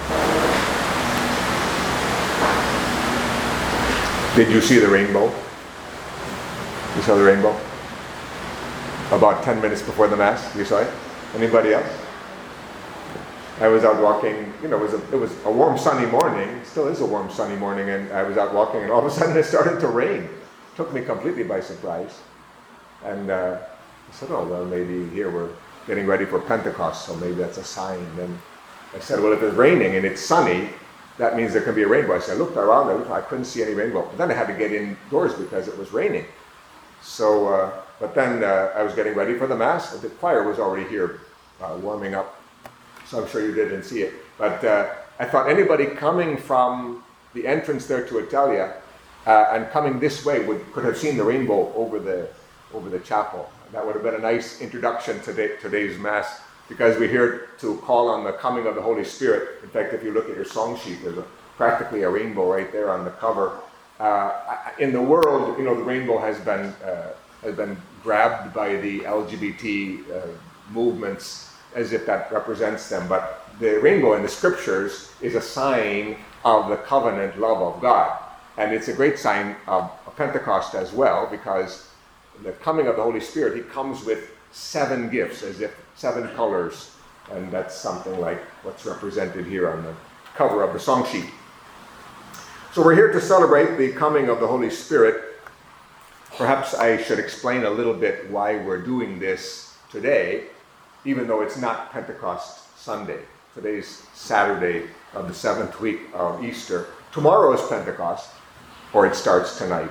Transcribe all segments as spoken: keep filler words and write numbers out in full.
Did you see the rainbow? You saw the rainbow? About ten minutes before the Mass, you saw it? Anybody else? I was out walking, you know, it was a, it was a warm sunny morning, it still is a warm sunny morning, and I was out walking and all of a sudden it started to rain. It took me completely by surprise. And uh, I said, oh, well, maybe here we're getting ready for Pentecost, so maybe that's a sign. And I said, well, if it's raining and it's sunny, that means there can be a rainbow. So I looked around, I, looked, I couldn't see any rainbow. But then I had to get indoors because it was raining. So, uh, but then uh, I was getting ready for the Mass. The choir was already here uh, warming up. So I'm sure you didn't see it. But uh, I thought anybody coming from the entrance there to Italia uh, and coming this way would could have seen the rainbow over the over the chapel. That would have been a nice introduction to today, today's Mass, because we're here to call on the coming of the Holy Spirit. In fact, if you look at your song sheet, there's a, practically a rainbow right there on the cover. Uh, in the world, you know, the rainbow has been uh, has been grabbed by the L G B T uh, movements as if that represents them. But the rainbow in the scriptures is a sign of the covenant love of God. And it's a great sign of Pentecost as well, because the coming of the Holy Spirit, he comes with seven gifts, as if seven colors. And that's something like what's represented here on the cover of the song sheet. So we're here to celebrate the coming of the Holy Spirit. Perhaps I should explain a little bit why we're doing this today, even though it's not Pentecost Sunday. Today's Saturday of the seventh week of Easter. Tomorrow is Pentecost, or it starts tonight.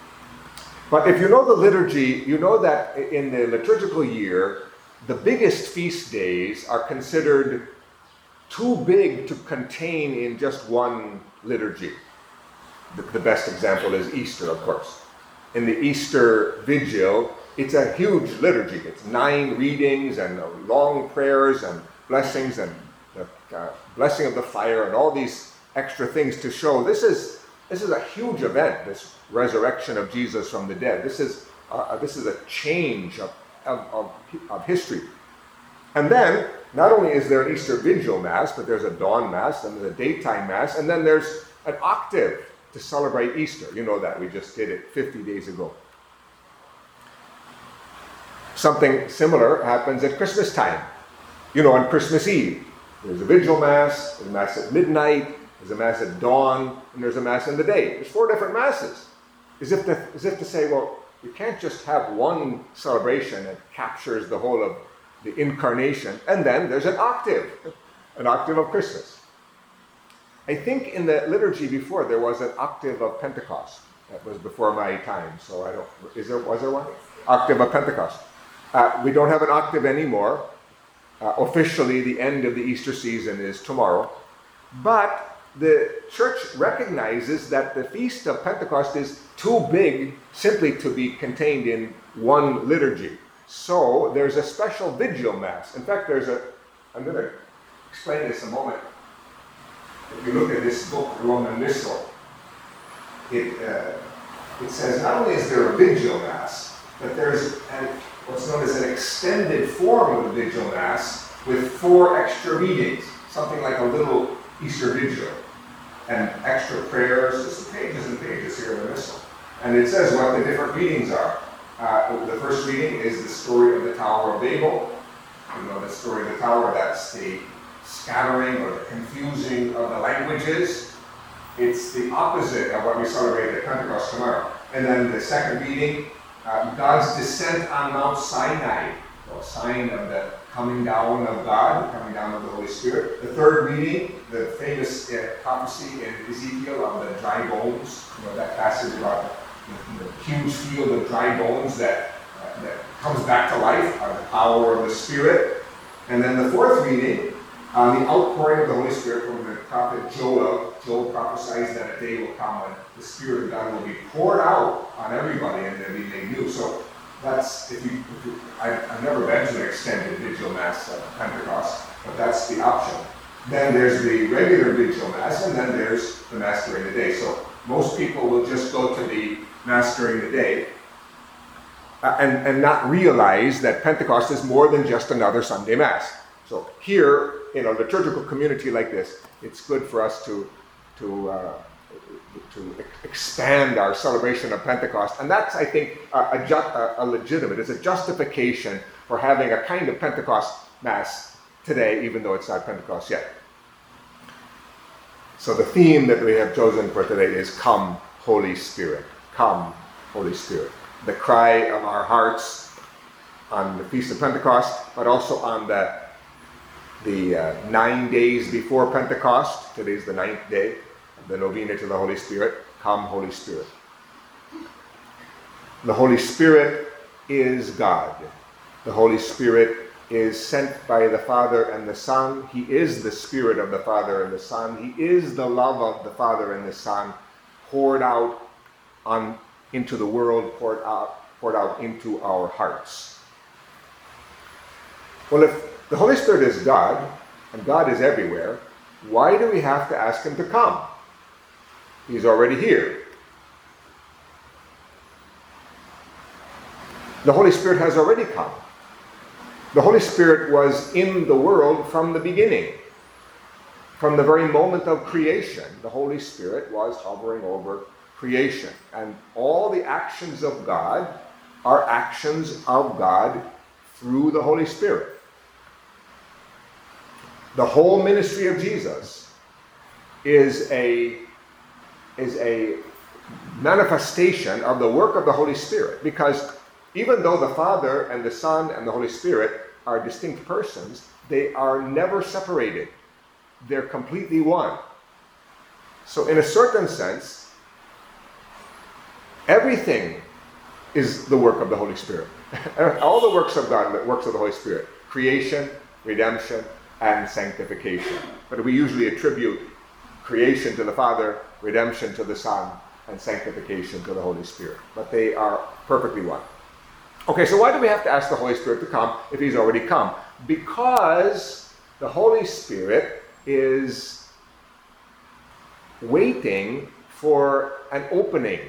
But if you know the liturgy, you know that in the liturgical year, the biggest feast days are considered too big to contain in just one liturgy. The, the best example is Easter, of course. In the Easter Vigil, it's a huge liturgy. It's nine readings and long prayers and blessings and the uh, blessing of the fire and all these extra things to show this is this is a huge event, this resurrection of Jesus from the dead. This is uh, this is a change of, of, of, of history. And then, not only is there an Easter Vigil Mass, but there's a dawn Mass and there's a daytime Mass, and then there's an octave to celebrate Easter. You know that, we just did it fifty days ago. Something similar happens at Christmas time. You know, on Christmas Eve, there's a Vigil Mass, there's a Mass at midnight, there's a Mass at dawn, and there's a Mass in the day. There's four different Masses. As if to, as if to say, well, you can't just have one celebration that captures the whole of the incarnation, and then there's an octave, an octave of Christmas. I think in the liturgy before there was an octave of Pentecost. That was before my time, so I don't, is there, was there one? Octave of Pentecost. Uh, we don't have an octave anymore. Uh, officially, the end of the Easter season is tomorrow. But the church recognizes that the Feast of Pentecost is too big simply to be contained in one liturgy. So there's a special Vigil Mass. In fact, there's a, I'm going to explain this a moment. If you look at this book, Roman Missal, it, uh, it says not only is there a Vigil Mass, but there's an what's known as an extended form of the Vigil Mass with four extra readings, something like a little Easter Vigil, and extra prayers. There's pages and pages here in the Missal. And it says what the different readings are. Uh, the first reading is the story of the Tower of Babel. You know, the story of the tower, that's the scattering or the confusing of the languages. It's the opposite of what we celebrate at Pentecost tomorrow. And then the second reading, Uh, God's descent on Mount Sinai, a sign of the coming down of God, the coming down of the Holy Spirit. The third reading, the famous uh, prophecy in Ezekiel of the dry bones, you know, that passage about the, the huge field of dry bones that, uh, that comes back to life by the power of the Spirit. And then the fourth reading, on uh, the outpouring of the Holy Spirit from the prophet Joel. Joel prophesies that a day will come when the Spirit of God will be poured out on everybody and they'll be made new. So that's, if you, if you I, I've never been to an extended Vigil Mass at Pentecost, but that's the option. Then there's the regular Vigil Mass, and then there's the Mass during the day. So most people will just go to the Mass during the day uh, and, and not realize that Pentecost is more than just another Sunday Mass. So here, in a liturgical community like this, it's good for us to, to, uh, to expand our celebration of Pentecost. And that's, I think, a, a, ju- a, a legitimate, it's a justification for having a kind of Pentecost Mass today, even though it's not Pentecost yet. So the theme that we have chosen for today is Come, Holy Spirit. Come, Holy Spirit. The cry of our hearts on the Feast of Pentecost, but also on the, the uh, nine days before Pentecost. Today's the ninth day, the Novena to the Holy Spirit. Come, Holy Spirit. The Holy Spirit is God. The Holy Spirit is sent by the Father and the Son. He is the Spirit of the Father and the Son. He is the love of the Father and the Son, poured out on into the world, poured out, poured out into our hearts. Well, if the Holy Spirit is God, and God is everywhere, why do we have to ask Him to come? He's already here. The Holy Spirit has already come. The Holy Spirit was in the world from the beginning. From the very moment of creation, the Holy Spirit was hovering over creation. And all the actions of God are actions of God through the Holy Spirit. The whole ministry of Jesus is a, is a manifestation of the work of the Holy Spirit, because even though the Father and the Son and the Holy Spirit are distinct persons, they are never separated. They're completely one. So in a certain sense, everything is the work of the Holy Spirit. All the works of God, the works of the Holy Spirit. Creation, redemption, and sanctification. But we usually attribute creation to the Father, redemption to the Son, and sanctification to the Holy Spirit. But they are perfectly one. Okay, so why do we have to ask the Holy Spirit to come if He's already come? Because the Holy Spirit is waiting for an opening.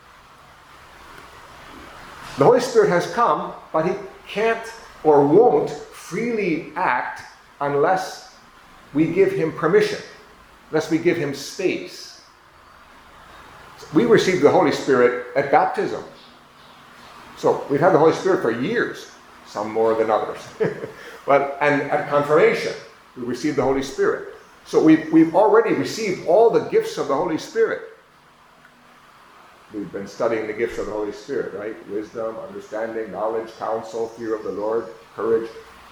The Holy Spirit has come, but He can't or won't freely act unless we give Him permission, unless we give Him space. We received the Holy Spirit at baptism. So we've had the Holy Spirit for years, some more than others. But and at confirmation, we received the Holy Spirit. So we've, we've already received all the gifts of the Holy Spirit. We've been studying the gifts of the Holy Spirit, right? Wisdom, understanding, knowledge, counsel, fear of the Lord, courage.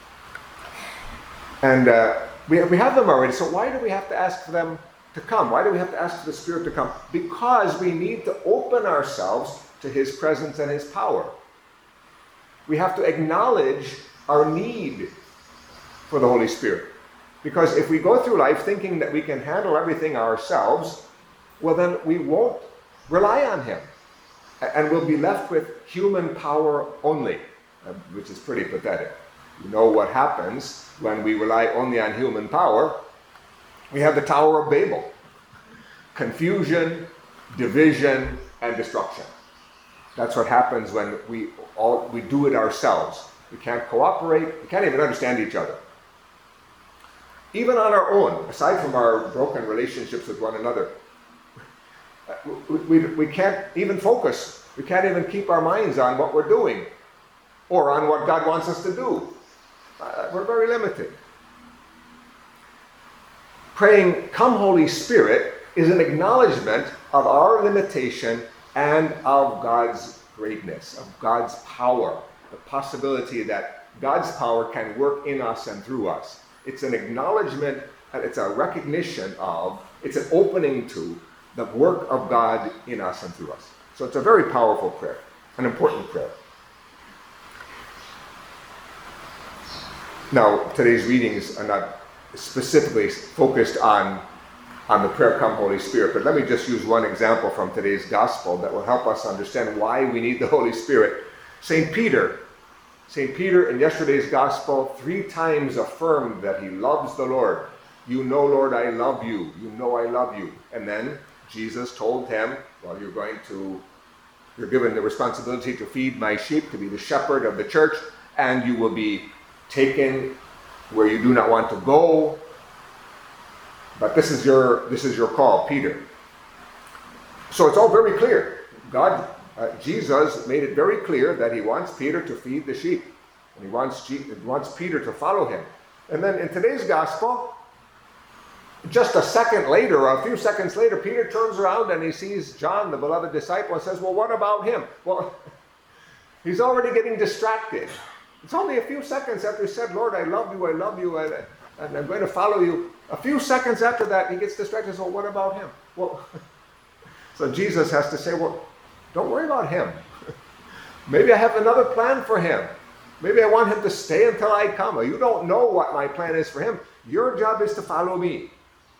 And uh, we, we have them already, so why do we have to ask for them to come? Why do we have to ask for the Spirit to come? Because we need to open ourselves to His presence and His power. We have to acknowledge our need for the Holy Spirit. Because if we go through life thinking that we can handle everything ourselves, well then we won't rely on Him. And we'll be left with human power only, which is pretty pathetic. You know what happens when we rely only on human power? We have the Tower of Babel. Confusion, division, and destruction. That's what happens when we all we do it ourselves. We can't cooperate. We can't even understand each other. Even on our own, aside from our broken relationships with one another, we, we, we can't even focus. We can't even keep our minds on what we're doing or on what God wants us to do. Uh, we're very limited. Praying, "Come, Holy Spirit," is an acknowledgement of our limitation and of God's greatness, of God's power, the possibility that God's power can work in us and through us. It's an acknowledgement, and it's a recognition of, it's an opening to the work of God in us and through us. So it's a very powerful prayer, an important prayer. Now, today's readings are not specifically focused on on the prayer, "Come, Holy Spirit," but let me just use one example from today's gospel that will help us understand why we need the Holy Spirit. Saint Peter, Saint Peter in yesterday's gospel three times affirmed that he loves the Lord. "You know, Lord, I love you. You know I love you." And then Jesus told him, "Well, you're going to, you're given the responsibility to feed my sheep, to be the shepherd of the church, and you will be taken where you do not want to go, But this is your this is your call, Peter. So it's all very clear. God, uh, Jesus made it very clear that he wants Peter to feed the sheep. And he wants, G- he wants Peter to follow him. And then in today's gospel, just a second later, or a few seconds later, Peter turns around and he sees John, the beloved disciple, and says, well, what about him? Well, he's already getting distracted. It's only a few seconds after he said, Lord, I love you, I love you, and, and I'm going to follow you. A few seconds after that, he gets distracted. So what about him? Well, so Jesus has to say, well, don't worry about him. Maybe I have another plan for him. Maybe I want him to stay until I come. You don't know what my plan is for him. Your job is to follow me.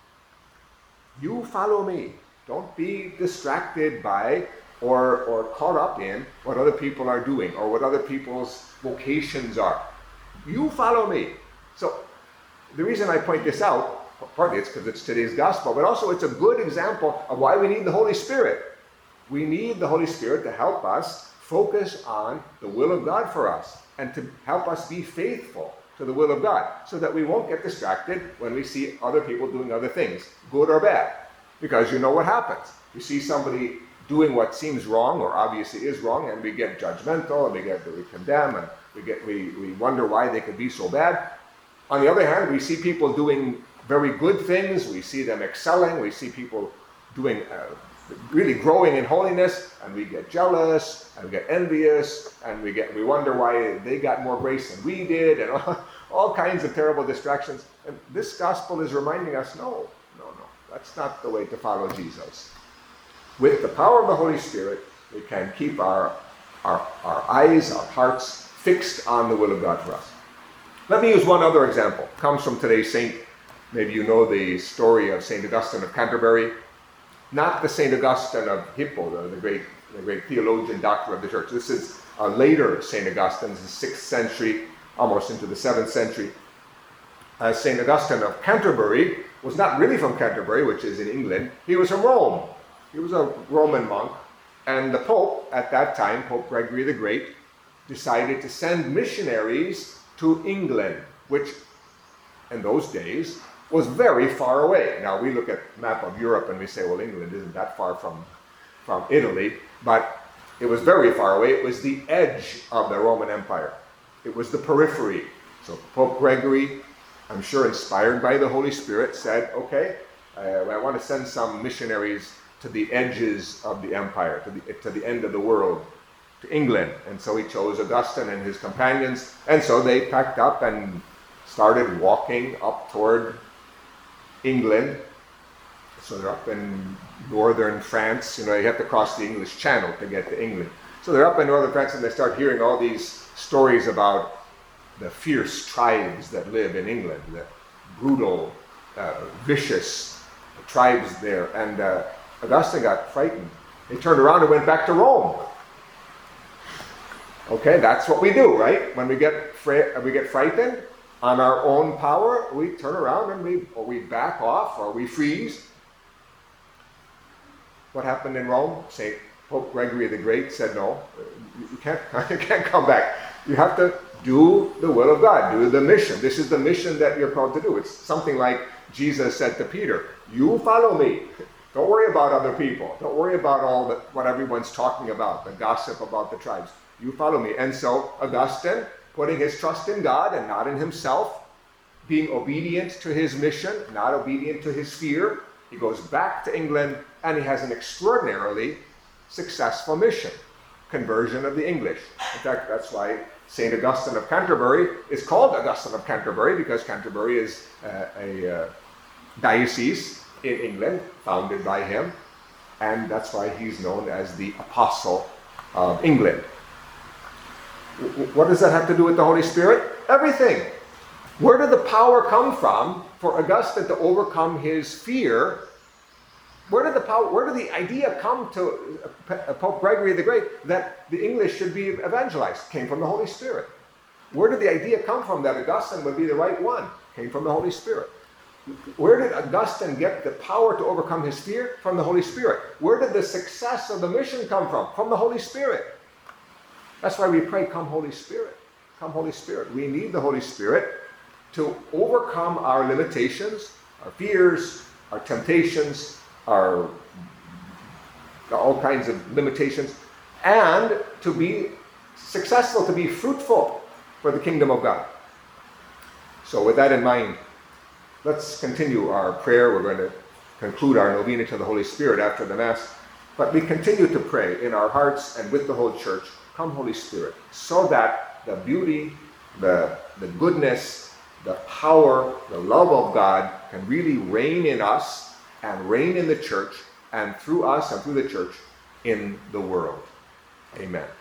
You follow me. Don't be distracted by or, or caught up in what other people are doing or what other people's vocations are. You follow me. So the reason I point this out, partly it's because it's today's gospel, but also it's a good example of why we need the Holy Spirit. We need the Holy Spirit to help us focus on the will of God for us and to help us be faithful to the will of God so that we won't get distracted when we see other people doing other things, good or bad. Because you know what happens. You see somebody doing what seems wrong or obviously is wrong, and we get judgmental and we get we condemn and we get we, we wonder why they could be so bad. On the other hand, we see people doing very good things. We see them excelling. We see people doing uh, really growing in holiness, and we get jealous and we get envious, and we get we wonder why they got more grace than we did, and all, all kinds of terrible distractions. And this gospel is reminding us, no, no, no, that's not the way to follow Jesus. With the power of the Holy Spirit, we can keep our our, our eyes, our hearts fixed on the will of God for us. Let me use one other example. It comes from today's saint. Maybe you know the story of Saint Augustine of Canterbury. Not the Saint Augustine of Hippo, the, the great the great theologian, doctor of the church. This is a later Saint Augustine, the sixth century, almost into the seventh century. Uh, Saint Augustine of Canterbury was not really from Canterbury, which is in England. He was from Rome. He was a Roman monk. And the Pope, at that time, Pope Gregory the Great, decided to send missionaries to England, which in those days was very far away. Now we look at the map of Europe and we say, well, England isn't that far from, from Italy, but it was very far away. It was the edge of the Roman Empire. It was the periphery. So Pope Gregory, I'm sure inspired by the Holy Spirit, said, okay, uh, I want to send some missionaries to the edges of the empire, to the, to the end of the world, to England. And so he chose Augustine and his companions, and so they packed up and started walking up toward England. So they're up in northern France. You know, you have to cross the English Channel to get to England. So they're up in northern France, and they start hearing all these stories about the fierce tribes that live in England, the brutal, uh, vicious tribes there. And uh, Augustine got frightened. He turned around and went back to Rome. Okay, that's what we do, right? When we get fra- we get frightened on our own power, we turn around and we or we back off or we freeze. What happened in Rome? Saint Pope Gregory the Great said, no, you can't, you can't come back. You have to do the will of God, do the mission. This is the mission that you're called to do. It's something like Jesus said to Peter, you follow me. Don't worry about other people. Don't worry about all the, what everyone's talking about, the gossip about the tribes. You follow me. And so Augustine, putting his trust in God and not in himself, being obedient to his mission, not obedient to his fear, he goes back to England and he has an extraordinarily successful mission, conversion of the English. In fact, that's why Saint Augustine of Canterbury is called Augustine of Canterbury, because Canterbury is uh, a uh, diocese in England, founded by him, and that's why he's known as the Apostle of England. What does that have to do with the Holy Spirit? Everything. Where did the power come from for Augustine to overcome his fear? Where did the power, where did the idea come to Pope Gregory the Great that the English should be evangelized? It came from the Holy Spirit. Where did the idea come from that Augustine would be the right one? It came from the Holy Spirit. Where did Augustine get the power to overcome his fear? From the Holy Spirit. Where did the success of the mission come from? From the Holy Spirit. That's why we pray, come Holy Spirit. Come Holy Spirit. We need the Holy Spirit to overcome our limitations, our fears, our temptations, our all kinds of limitations, and to be successful, to be fruitful for the kingdom of God. So with that in mind, let's continue our prayer. We're going to conclude our novena to the Holy Spirit after the Mass. But we continue to pray in our hearts and with the whole church, come Holy Spirit, so that the beauty, the, the goodness, the power, the love of God can really reign in us and reign in the church, and through us and through the church in the world. Amen.